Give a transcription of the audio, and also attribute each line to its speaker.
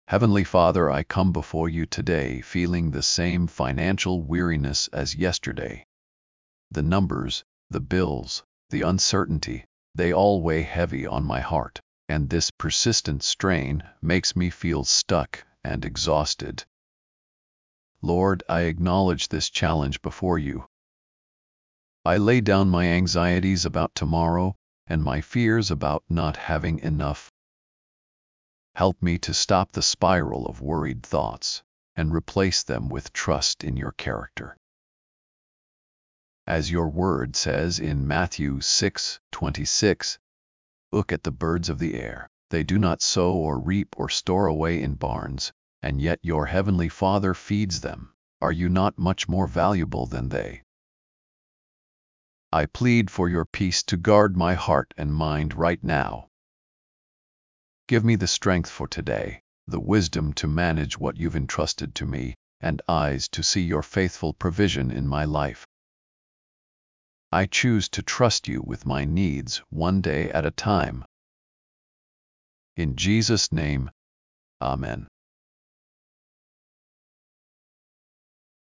Speaker 1: Heavenly Father, I come before you today feeling the same financial weariness as yesterday. The numbers, the bills, the uncertainty, they all weigh heavy on my heart, and this persistent strain makes me feel stuck and exhausted. Lord, I acknowledge this challenge before you. I lay down my anxieties about tomorrow and my fears about not having enough. Help me to stop the spiral of worried thoughts and replace them with trust in your character. As your word says in Matthew 6:26, "Look at the birds of the air. They do not sow or reap or store away in barns, and yet your heavenly Father feeds them. Are you not much more valuable than they?" I plead for your peace to guard my heart and mind right now. Give me the strength for today, the wisdom to manage what you've entrusted to me, and eyes to see your faithful provision in my life. I choose to trust you with my needs one day at a time. In Jesus' name, Amen.